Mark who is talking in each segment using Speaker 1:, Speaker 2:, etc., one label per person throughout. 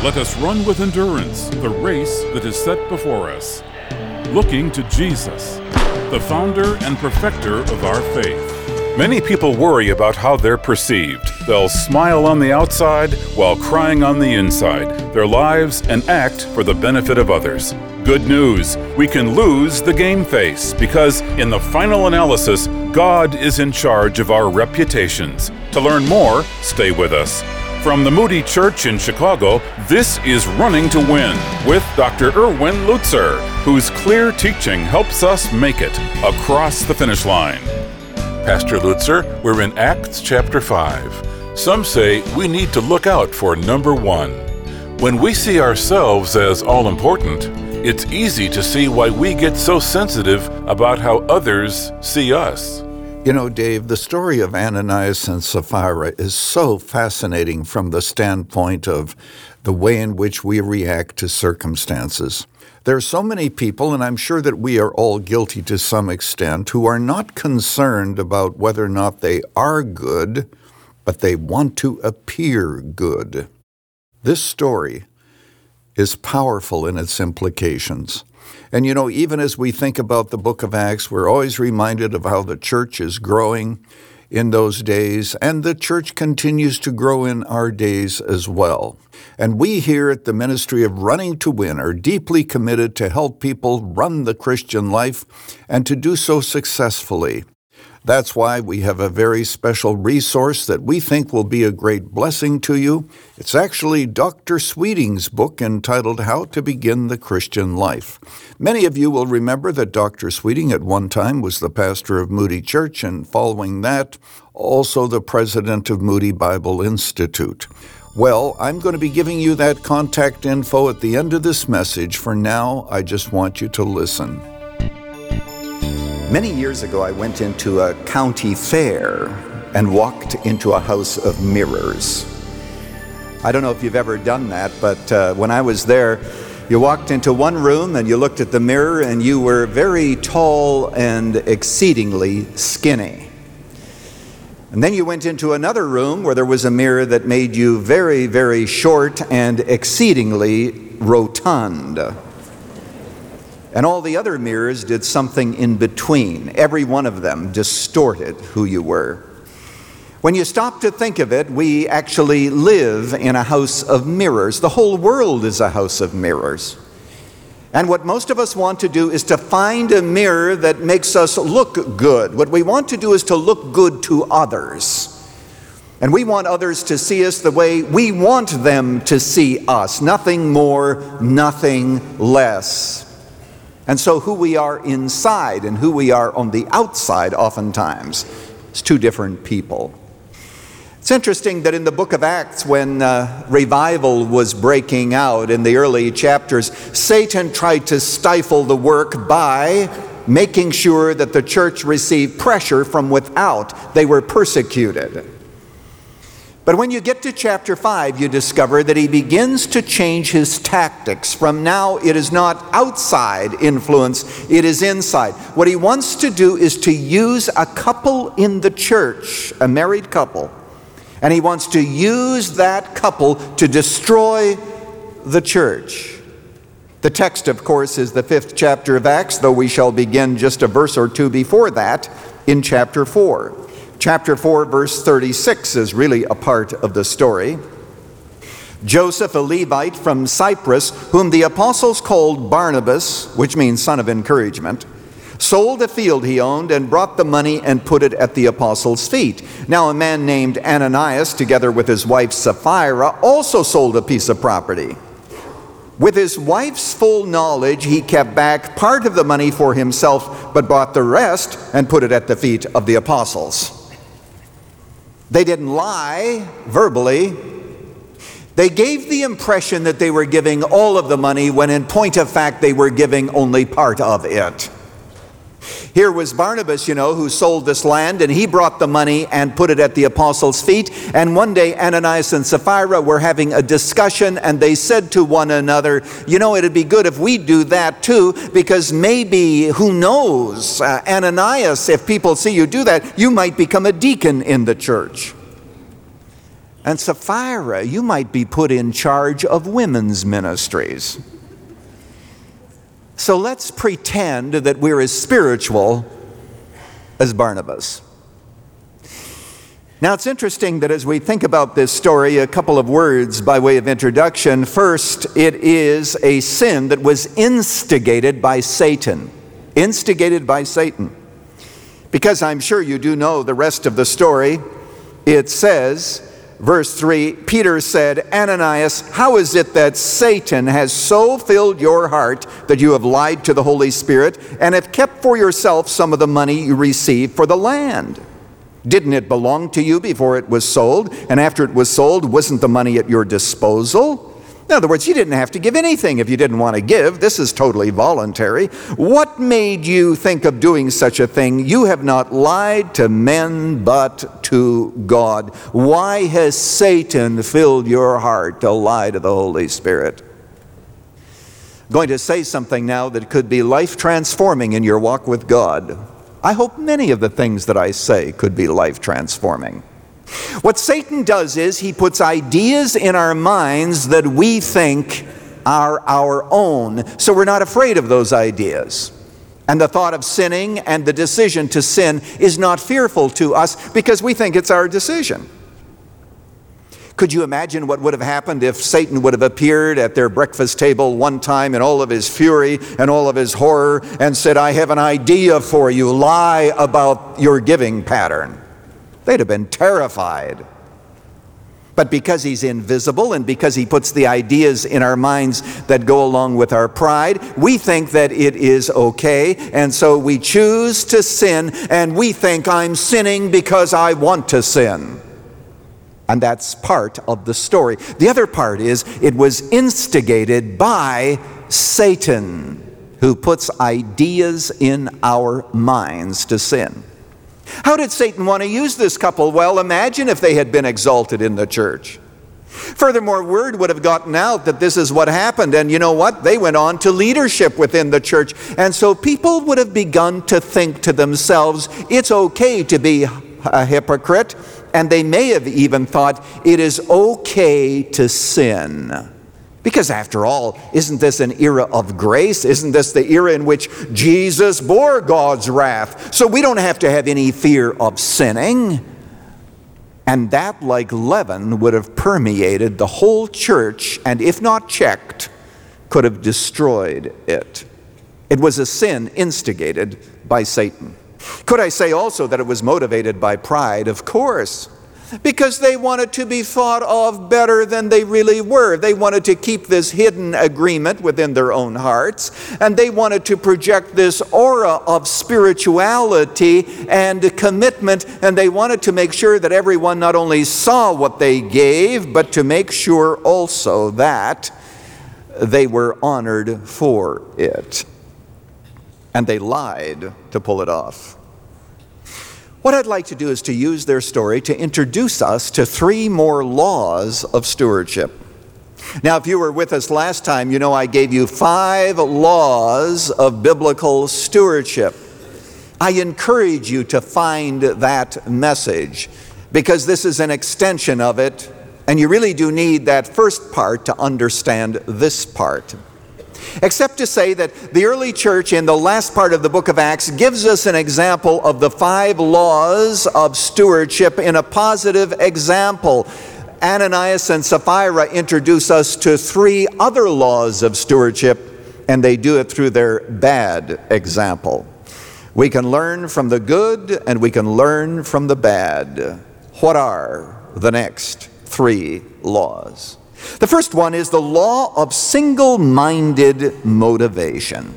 Speaker 1: Let us run with endurance the race that is set before us, looking to Jesus, the founder and perfecter of our faith. Many people worry about how they're perceived. They'll smile on the outside while crying on the inside, their lives and act for the benefit of others. Good news, we can lose the game face because in the final analysis, God is in charge of our reputations. To learn more, stay with us. From the Moody Church in Chicago, this is Running to Win with Dr. Erwin Lutzer, whose clear teaching helps us make it across the finish line. Pastor Lutzer, we're in Acts chapter 5. Some say we need to look out for number one. When we see ourselves as all-important, it's easy to see why we get so sensitive about how others see us.
Speaker 2: You know, Dave, the story of Ananias and Sapphira is so fascinating from the standpoint of the way in which we react to circumstances. There are so many people, and I'm sure that we are all guilty to some extent, who are not concerned about whether or not they are good, but they want to appear good. This story is powerful in its implications. And you know, even as we think about the book of Acts, we're always reminded of how the church is growing in those days, and the church continues to grow in our days as well. And we here at the Ministry of Running to Win are deeply committed to help people run the Christian life and to do so successfully. That's why we have a very special resource that we think will be a great blessing to you. It's actually Dr. Sweeting's book entitled How to Begin the Christian Life. Many of you will remember that Dr. Sweeting at one time was the pastor of Moody Church, and following that, also the president of Moody Bible Institute. Well, I'm going to be giving you that contact info at the end of this message. For now, I just want you to listen.
Speaker 3: Many years ago, I went into a county fair and walked into a house of mirrors. I don't know if you've ever done that, but when I was there, you walked into one room and you looked at the mirror and you were very tall and exceedingly skinny. And then you went into another room where there was a mirror that made you very, very short and exceedingly rotund. And all the other mirrors did something in between. Every one of them distorted who you were. When you stop to think of it, we actually live in a house of mirrors. The whole world is a house of mirrors. And what most of us want to do is to find a mirror that makes us look good. What we want to do is to look good to others. And we want others to see us the way we want them to see us. Nothing more, nothing less. And so who we are inside and who we are on the outside oftentimes is two different people. It's interesting that in the book of Acts, when revival was breaking out in the early chapters, Satan tried to stifle the work by making sure that the church received pressure from without. They were persecuted. But when you get to chapter 5, you discover that he begins to change his tactics. From now, it is not outside influence, it is inside. What he wants to do is to use a couple in the church, a married couple, and he wants to use that couple to destroy the church. The text, of course, is the 5th chapter of Acts, though we shall begin just a verse or two before that in chapter 4. Chapter 4, verse 36 is really a part of the story. Joseph, a Levite from Cyprus, whom the apostles called Barnabas, which means son of encouragement, sold a field he owned and brought the money and put it at the apostles' feet. Now a man named Ananias, together with his wife Sapphira, also sold a piece of property. With his wife's full knowledge, he kept back part of the money for himself, but bought the rest and put it at the feet of the apostles. They didn't lie verbally. They gave the impression that they were giving all of the money when in point of fact they were giving only part of it. Here was Barnabas, who sold this land, and he brought the money and put it at the apostles' feet. And one day Ananias and Sapphira were having a discussion, and they said to one another, it'd be good if we do that too, because maybe, who knows, Ananias, if people see you do that, you might become a deacon in the church. And Sapphira, you might be put in charge of women's ministries. So let's pretend that we're as spiritual as Barnabas. Now, it's interesting that as we think about this story, a couple of words by way of introduction. First, it is a sin that was instigated by Satan. Instigated by Satan. Because I'm sure you do know the rest of the story. It says, verse 3, Peter said, Ananias, how is it that Satan has so filled your heart that you have lied to the Holy Spirit and have kept for yourself some of the money you received for the land? Didn't it belong to you before it was sold? And after it was sold, wasn't the money at your disposal? In other words, you didn't have to give anything if you didn't want to give. This is totally voluntary. What made you think of doing such a thing? You have not lied to men, but to God. Why has Satan filled your heart to lie to the Holy Spirit? I'm going to say something now that could be life-transforming in your walk with God. I hope many of the things that I say could be life-transforming. What Satan does is he puts ideas in our minds that we think are our own, so we're not afraid of those ideas. And the thought of sinning and the decision to sin is not fearful to us because we think it's our decision. Could you imagine what would have happened if Satan would have appeared at their breakfast table one time in all of his fury and all of his horror and said, I have an idea for you, lie about your giving pattern? They'd have been terrified. But because he's invisible and because he puts the ideas in our minds that go along with our pride, we think that it is okay, and so we choose to sin, and we think I'm sinning because I want to sin. And that's part of the story. The other part is it was instigated by Satan, who puts ideas in our minds to sin. How did Satan want to use this couple? Well, imagine if they had been exalted in the church. Furthermore, word would have gotten out that this is what happened, and you know what? They went on to leadership within the church, and so people would have begun to think to themselves, it's okay to be a hypocrite, and they may have even thought it is okay to sin. Because after all, isn't this an era of grace? Isn't this the era in which Jesus bore God's wrath? So we don't have to have any fear of sinning. And that, like leaven, would have permeated the whole church, and if not checked, could have destroyed it. It was a sin instigated by Satan. Could I say also that it was motivated by pride? Of course. Because they wanted to be thought of better than they really were. They wanted to keep this hidden agreement within their own hearts, and they wanted to project this aura of spirituality and commitment, and they wanted to make sure that everyone not only saw what they gave, but to make sure also that they were honored for it. And they lied to pull it off. What I'd like to do is to use their story to introduce us to 3 more laws of stewardship. Now, if you were with us last time, you know I gave you 5 laws of biblical stewardship. I encourage you to find that message because this is an extension of it, and you really do need that first part to understand this part. Except to say that the early church in the last part of the book of Acts gives us an example of the 5 laws of stewardship in a positive example. Ananias and Sapphira introduce us to 3 other laws of stewardship, and they do it through their bad example. We can learn from the good and we can learn from the bad. What are the next 3 laws? The first one is the law of single-minded motivation.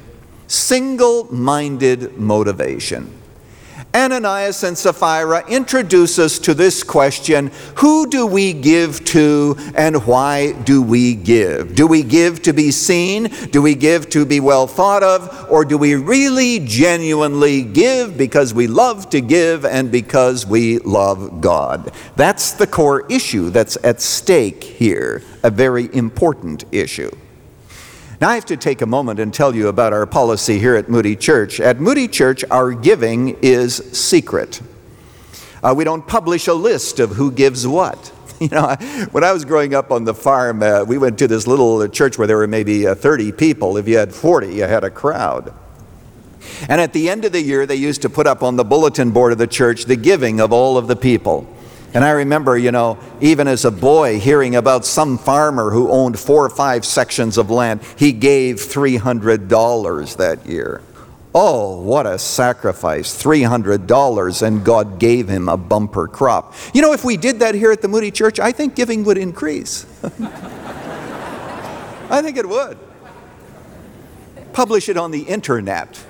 Speaker 3: Single-minded motivation. Ananias and Sapphira introduce us to this question: who do we give to and why do we give? Do we give to be seen? Do we give to be well thought of? Or do we really genuinely give because we love to give and because we love God? That's the core issue that's at stake here, a very important issue. Now I have to take a moment and tell you about our policy here at Moody Church. At Moody Church, our giving is secret. We don't publish a list of who gives what. When I was growing up on the farm, we went to this little church where there were maybe 30 people. If you had 40, you had a crowd. And at the end of the year, they used to put up on the bulletin board of the church the giving of all of the people. And I remember, even as a boy, hearing about some farmer who owned 4 or 5 sections of land. He gave $300 that year. Oh, what a sacrifice, $300, and God gave him a bumper crop. If we did that here at the Moody Church, I think giving would increase. I think it would. Publish it on the internet.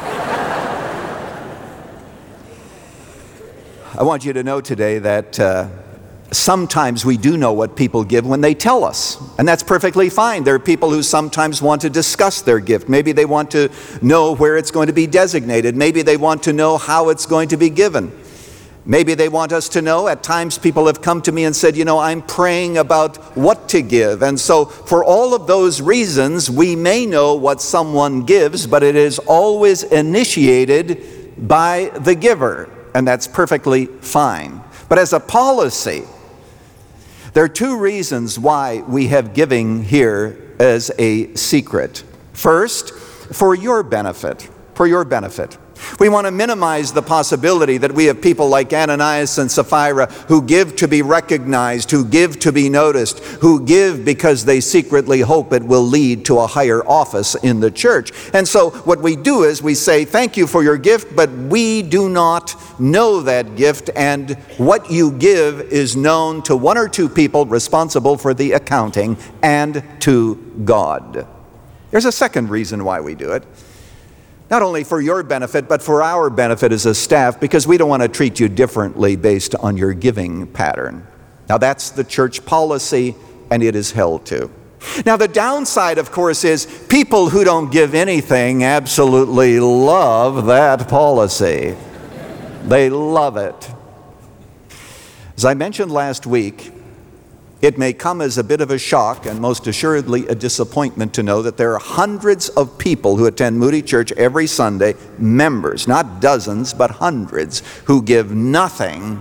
Speaker 3: I want you to know today that sometimes we do know what people give when they tell us, and that's perfectly fine. There are people who sometimes want to discuss their gift. Maybe they want to know where it's going to be designated. Maybe they want to know how it's going to be given. Maybe they want us to know. At times people have come to me and said, I'm praying about what to give. And so for all of those reasons, we may know what someone gives, but it is always initiated by the giver, and that's perfectly fine. But as a policy, there are 2 reasons why we have giving here as a secret. First, for your benefit. For your benefit. We want to minimize the possibility that we have people like Ananias and Sapphira who give to be recognized, who give to be noticed, who give because they secretly hope it will lead to a higher office in the church. And so what we do is we say, thank you for your gift, but we do not know that gift, and what you give is known to 1 or 2 people responsible for the accounting and to God. There's a second reason why we do it. Not only for your benefit, but for our benefit as a staff, because we don't want to treat you differently based on your giving pattern. Now that's the church policy, and it is held to. Now the downside, of course, is people who don't give anything absolutely love that policy. They love it. As I mentioned last week, it may come as a bit of a shock and most assuredly a disappointment to know that there are hundreds of people who attend Moody Church every Sunday, members, not dozens, but hundreds, who give nothing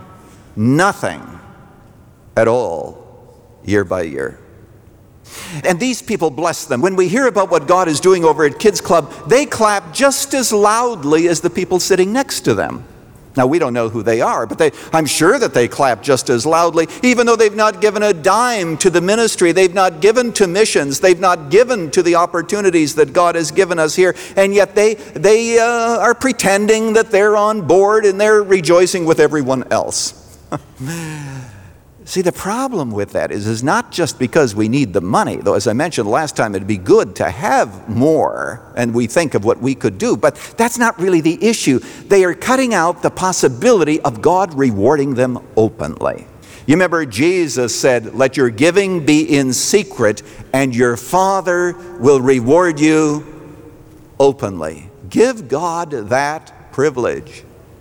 Speaker 3: at all year by year. And these people, bless them, when we hear about what God is doing over at Kids Club, they clap just as loudly as the people sitting next to them. Now, we don't know who they are, but I'm sure that they clap just as loudly, even though they've not given a dime to the ministry. They've not given to missions. They've not given to the opportunities that God has given us here. And yet they are pretending that they're on board and they're rejoicing with everyone else. See, the problem with that is not just because we need the money, though as I mentioned last time, it'd be good to have more, and we think of what we could do, but that's not really the issue. They are cutting out the possibility of God rewarding them openly. You remember Jesus said, let your giving be in secret, and your Father will reward you openly. Give God that privilege.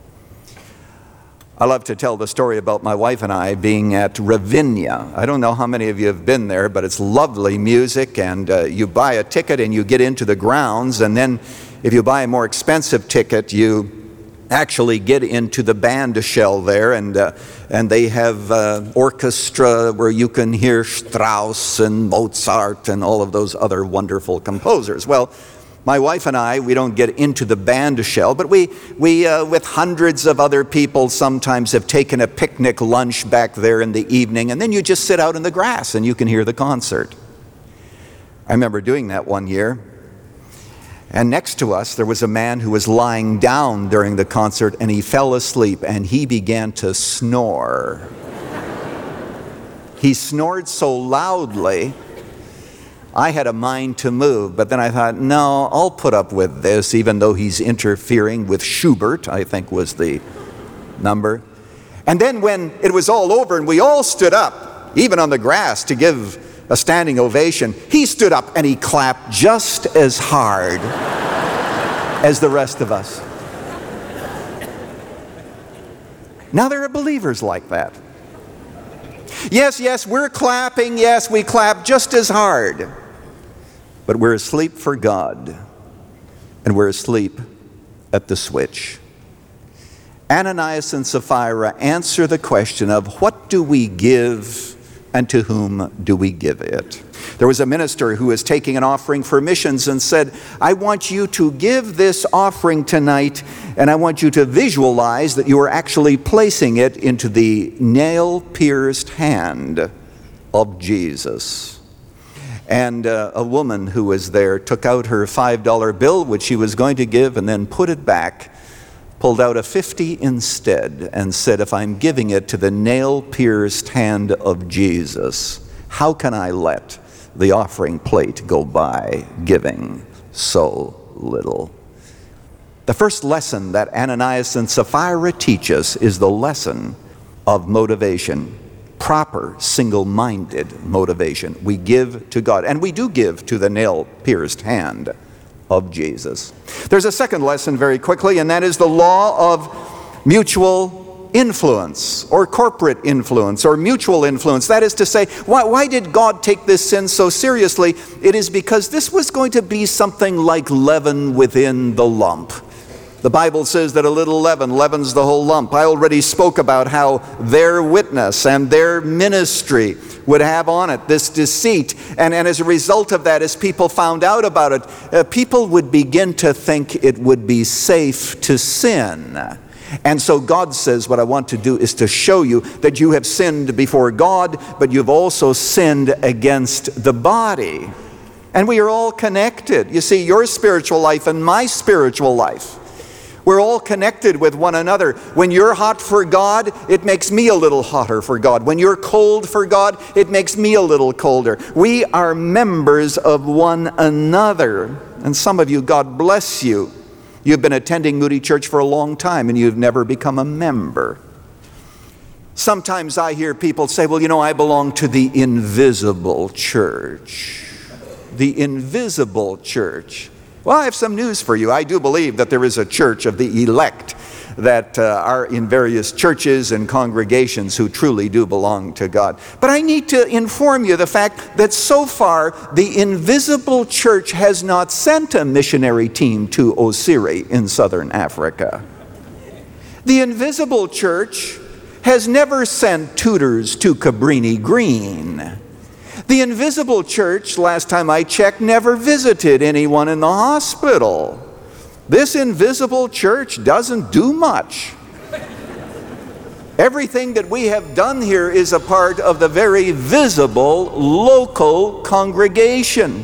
Speaker 3: I love to tell the story about my wife and I being at Ravinia. I don't know how many of you have been there, but it's lovely music, and you buy a ticket and you get into the grounds, and then if you buy a more expensive ticket, you actually get into the band shell there, and they have orchestra where you can hear Strauss and Mozart and all of those other wonderful composers. Well, my wife and I, we don't get into the band shell, but we with hundreds of other people sometimes have taken a picnic lunch back there in the evening, and then you just sit out in the grass and you can hear the concert. I remember doing that one year, and next to us there was a man who was lying down during the concert, and he fell asleep and he began to snore. He snored so loudly, I had a mind to move, but then I thought, no, I'll put up with this, even though he's interfering with Schubert, I think was the number. And then when it was all over and we all stood up, even on the grass, to give a standing ovation, he stood up and he clapped just as hard as the rest of us. Now there are believers like that. Yes, we're clapping, yes, we clap just as hard. But we're asleep for God, and we're asleep at the switch. Ananias and Sapphira answer the question of what do we give and to whom do we give it? There was a minister who was taking an offering for missions and said, I want you to give this offering tonight, and I want you to visualize that you are actually placing it into the nail-pierced hand of Jesus. And a woman who was there took out her $5 bill, which she was going to give, and then put it back, pulled out a 50 instead, and said, if I'm giving it to the nail-pierced hand of Jesus, how can I let the offering plate go by giving so little? The first lesson that Ananias and Sapphira teach us is the lesson of motivation. Proper, single-minded motivation. We give to God, and we do give to the nail-pierced hand of Jesus. There's a second lesson very quickly, and that is the law of mutual influence, or corporate influence, or mutual influence. That is to say, why did God take this sin so seriously? It is because this was going to be something like leaven within the lump. The Bible says that a little leaven leavens the whole lump. I already spoke about how their witness and their ministry would have on it this deceit. And as a result of that, as people found out about it, people would begin to think it would be safe to sin. And so God says, what I want to do is to show you that you have sinned before God, but you've also sinned against the body. And we are all connected. You see, your spiritual life and my spiritual life, we're all connected with one another. When you're hot for God, it makes me a little hotter for God. When you're cold for God, it makes me a little colder. We are members of one another. And some of you, God bless you, you've been attending Moody Church for a long time and you've never become a member. Sometimes I hear people say, well, you know, I belong to the invisible church. The invisible church. Well, I have some news for you. I do believe that there is a church of the elect that are in various churches and congregations who truly do belong to God. But I need to inform you the fact that so far the invisible church has not sent a missionary team to Osiri in southern Africa. The invisible church has never sent tutors to Cabrini Green. The invisible church, last time I checked, never visited anyone in the hospital. This invisible church doesn't do much. Everything that we have done here is a part of the very visible local congregation.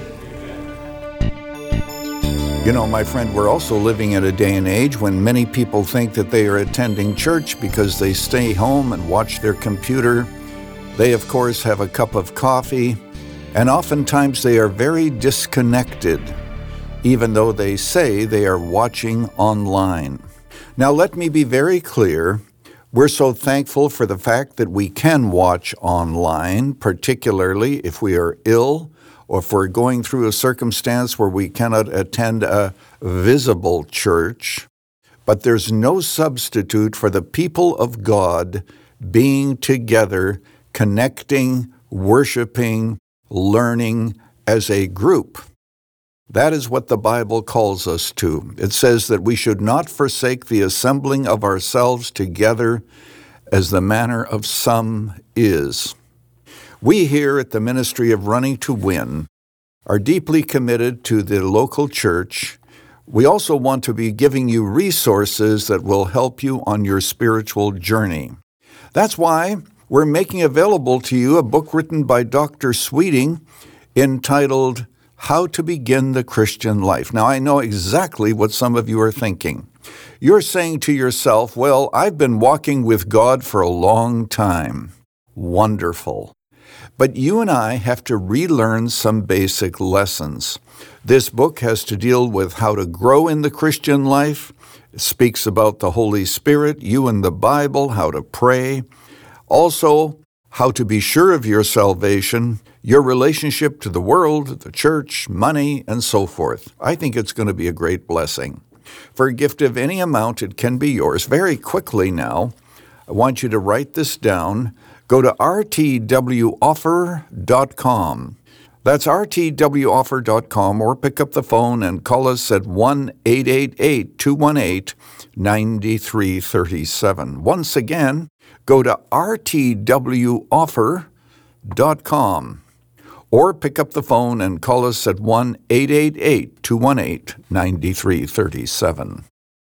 Speaker 2: You know, my friend, we're also living in a day and age when many people think that they are attending church because they stay home and watch their computer. They, of course, have a cup of coffee, and oftentimes they are very disconnected, even though they say they are watching online. Now, let me be very clear. We're so thankful for the fact that we can watch online, particularly if we are ill or if we're going through a circumstance where we cannot attend a visible church. But there's no substitute for the people of God being together, connecting, worshiping, learning as a group. That is what the Bible calls us to. It says that we should not forsake the assembling of ourselves together as the manner of some is. We here at the Ministry of Running to Win are deeply committed to the local church. We also want to be giving you resources that will help you on your spiritual journey. That's why we're making available to you a book written by Dr. Sweeting entitled How to Begin the Christian Life. Now, I know exactly what some of you are thinking. You're saying to yourself, well, I've been walking with God for a long time. Wonderful. But you and I have to relearn some basic lessons. This book has to deal with how to grow in the Christian life. It speaks about the Holy Spirit, you and the Bible, how to pray. Also, how to be sure of your salvation, your relationship to the world, the church, money, and so forth. I think it's going to be a great blessing. For a gift of any amount, it can be yours. Very quickly now, I want you to write this down. Go to rtwoffer.com. That's rtwoffer.com, or pick up the phone and call us at 1-888-218-9337. Once again, go to rtwoffer.com. www.rscreenplay.com. Or pick up the phone and call us at 1-888-218-9337.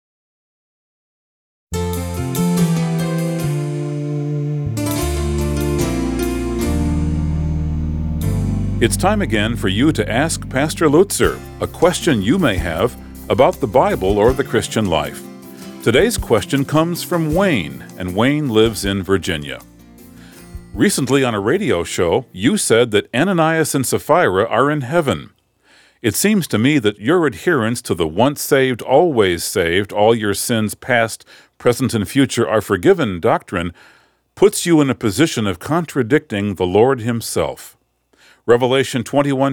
Speaker 1: It's time again for you to ask Pastor Lutzer a question you may have about the Bible or the Christian life. Today's question comes from Wayne, and Wayne lives in Virginia. Recently on a radio show, you said that Ananias and Sapphira are in heaven. It seems to me that your adherence to the once saved, always saved, all your sins past, present, and future are forgiven doctrine puts you in a position of contradicting the Lord himself. Revelation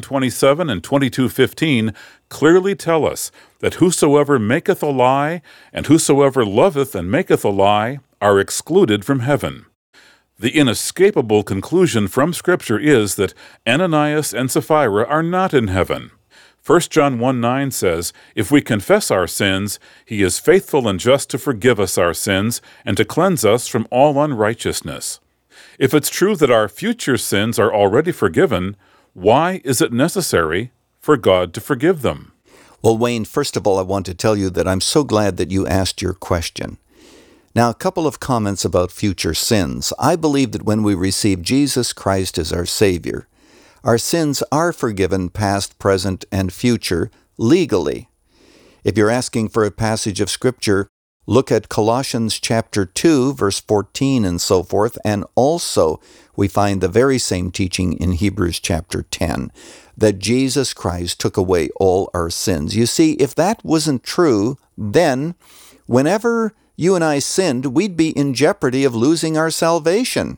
Speaker 1: 21:27 and 22:15 clearly tell us that whosoever maketh a lie and whosoever loveth and maketh a lie are excluded from heaven. The inescapable conclusion from Scripture is that Ananias and Sapphira are not in heaven. 1 John 1:9 says, "If we confess our sins, he is faithful and just to forgive us our sins and to cleanse us from all unrighteousness." If it's true that our future sins are already forgiven, why is it necessary for God to forgive them?
Speaker 3: Well, Wayne, first of all, I want to tell you that I'm so glad that you asked your question. Now, a couple of comments about future sins. I believe that when we receive Jesus Christ as our Savior, our sins are forgiven past, present, and future legally. If you're asking for a passage of Scripture, look at Colossians chapter 2, verse 14 and so forth, and also we find the very same teaching in Hebrews chapter 10, that Jesus Christ took away all our sins. You see, if that wasn't true, then whenever you and I sinned, we'd be in jeopardy of losing our salvation.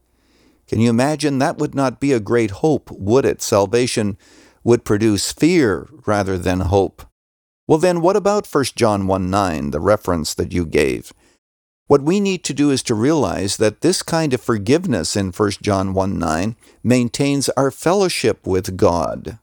Speaker 3: Can you imagine? That would not be a great hope, would it? Salvation would produce fear rather than hope. Well, then what about 1 John 1:9, the reference that you gave? What we need to do is to realize that this kind of forgiveness in 1 John 1:9 maintains our fellowship with God.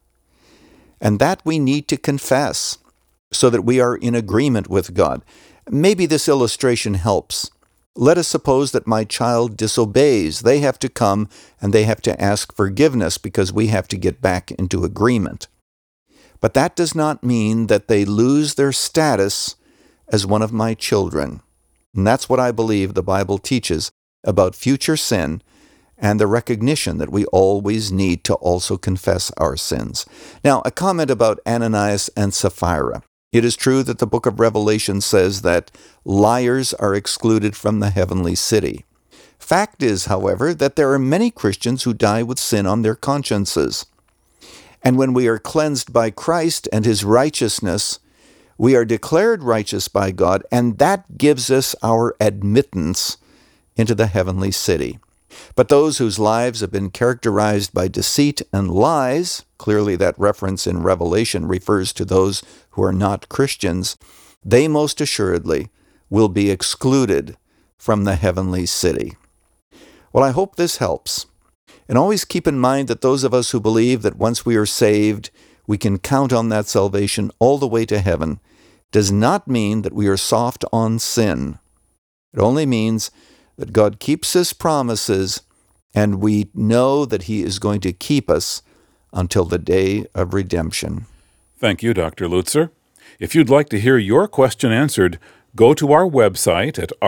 Speaker 3: And that we need to confess so that we are in agreement with God. Maybe this illustration helps. Let us suppose that my child disobeys. They have to come and they have to ask forgiveness because we have to get back into agreement. But that does not mean that they lose their status as one of my children. And that's what I believe the Bible teaches about future sin and the recognition that we always need to also confess our sins. Now, a comment about Ananias and Sapphira. It is true that the book of Revelation says that liars are excluded from the heavenly city. Fact is, however, that there are many Christians who die with sin on their consciences. And when we are cleansed by Christ and his righteousness, we are declared righteous by God, and that gives us our admittance into the heavenly city. But those whose lives have been characterized by deceit and lies, clearly that reference in Revelation refers to those who are not Christians, they most assuredly will be excluded from the heavenly city. Well, I hope this helps. And always keep in mind that those of us who believe that once we are saved, we can count on that salvation all the way to heaven, does not mean that we are soft on sin. It only means that God keeps his promises, and we know that he is going to keep us until the day of redemption.
Speaker 1: Thank you, Dr. Lutzer. If you'd like to hear your question answered, go to our website at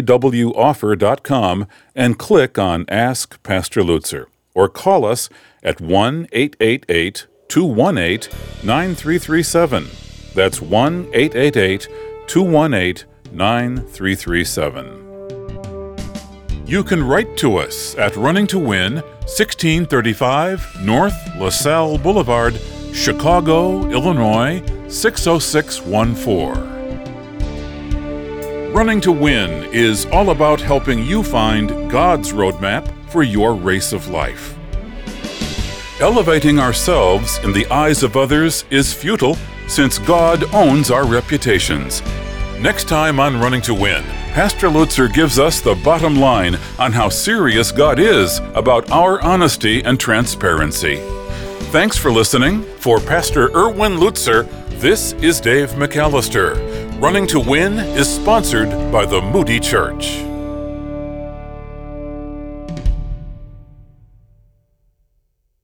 Speaker 1: rtwoffer.com and click on Ask Pastor Lutzer, or call us at 1-888-218-9337. That's 1-888-218-9337. You can write to us at Running to Win, 1635 North LaSalle Boulevard, Chicago, Illinois, 60614. Running to Win is all about helping you find God's roadmap for your race of life. Elevating ourselves in the eyes of others is futile, since God owns our reputations. Next time on Running to Win, Pastor Lutzer gives us the bottom line on how serious God is about our honesty and transparency. Thanks for listening. For Pastor Erwin Lutzer, this is Dave McAllister. Running to Win is sponsored by the Moody Church.